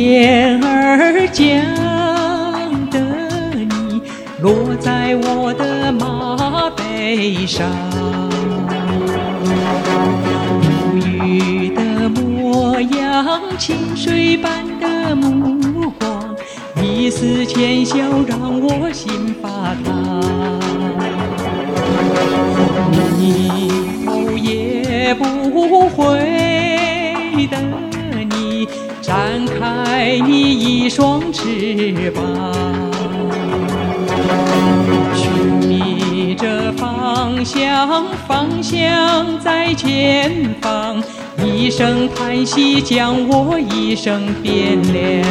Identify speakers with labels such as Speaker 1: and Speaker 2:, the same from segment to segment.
Speaker 1: 天而降的你，落在我的马背上。无语的模样，清水般的目光，一丝浅笑让我心发烫。你头也不回的你，展开你一双翅膀，寻觅着方向，方向在前方，一声叹息将我一生变凉。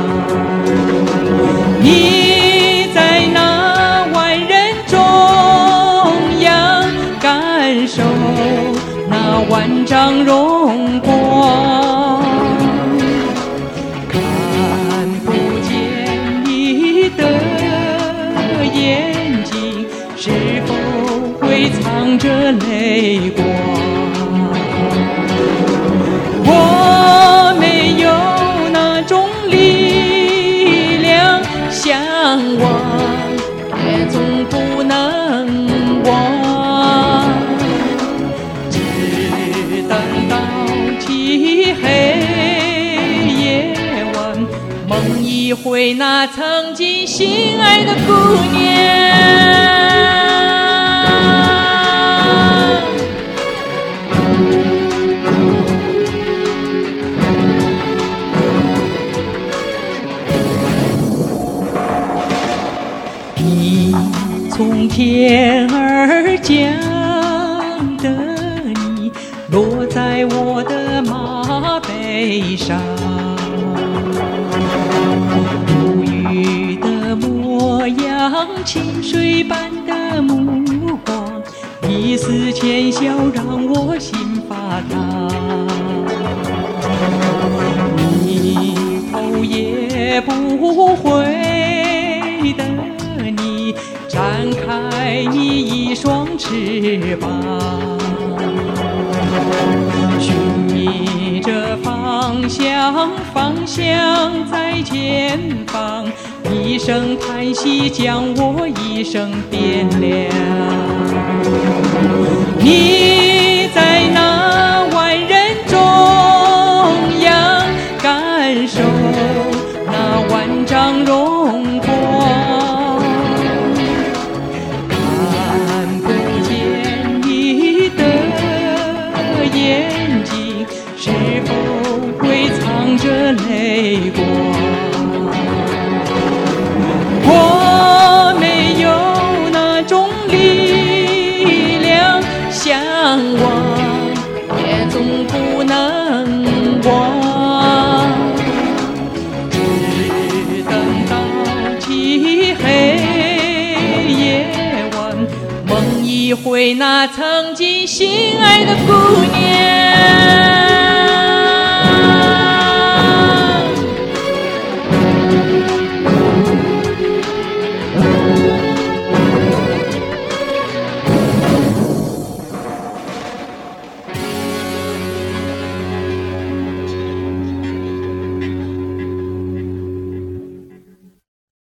Speaker 1: 你在那万人中央，感受那万丈荣光，看不见你的眼睛，是否会藏着泪光？我没有那种力量向往，也总不能忘，只等到漆黑夜晚，梦一回那曾经心爱的姑娘。你从天而降的你，落在我的马背上。无语的模样，清水般的目光，一丝浅笑让我心发烫。你头也不回的你，展开你一双翅膀，寻觅着方向，方向在前方，一声叹息将我一生变凉。你在那万人中央，感受那万丈荣光，看不见你的眼睛，是否会藏着泪光？我没有那种力量向往，也总不能忘，只等到漆黑夜晚，梦一回那曾经心爱的姑娘。